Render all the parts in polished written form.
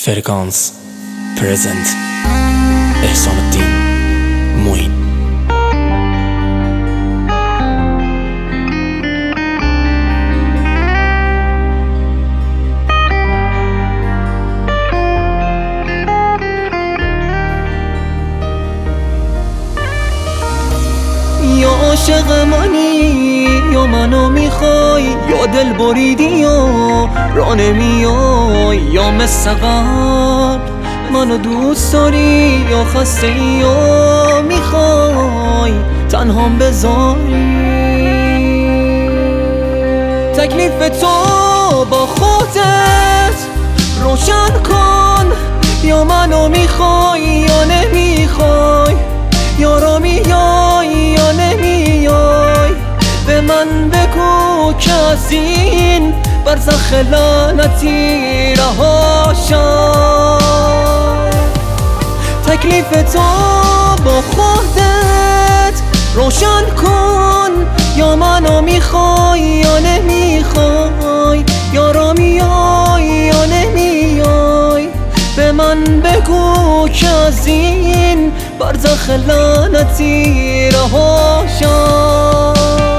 فرکانس پرزنت احسان الدین معین. یا عاشق منی یا منو میخوای، یا دل بریدی یا را نمیای، یا مثل قبل منو دوست داری یا خسته ای یا میخوای تنهام بذاری. تکلیف تو با خودت روشن کن، یا منو میخوای یا نمیخوای، یا را میای یا نمیای. به من بگو که از این برزخ لعنتی رها شم. تکلیف تو با خودت روشن کن، یا منو میخوای یا نمیخوای، یا را میای یا نمیای. به من بگو که از این برزخ لعنتی رها شم.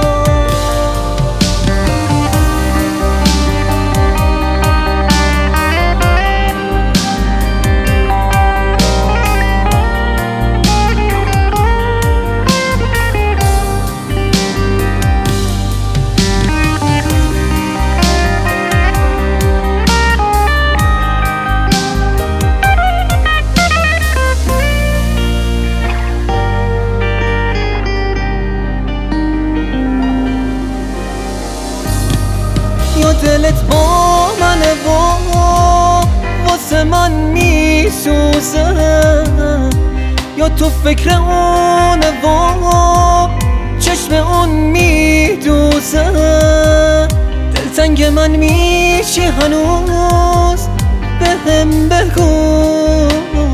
یا دلت با منه و واسه من میسوزه، یا تو فکر اونه و چشم اون میدوزه. دلتنگ من میشی هنوز بهم بگو،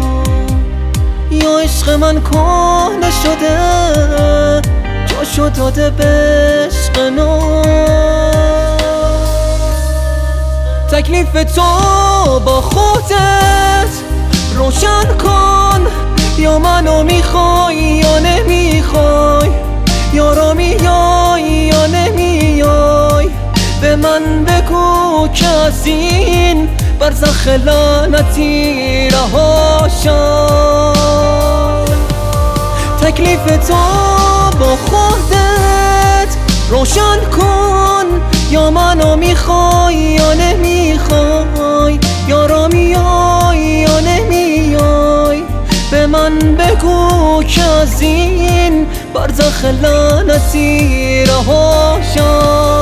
یا عشق من کهنه شده جاشو داده به عشق نو. تکلیف تو با خودت روشن کن، یا منو میخوای یا نمیخوای، یا را میای یا نمیای. به من بگو که از این برزخ لعنتی رها شم. تکلیف تو با خودت روشن کن، یا منو میخوای یا نمیخوای، یا را میای یا نمیای. به من بگو که از این برزخ لعنتی رها شم.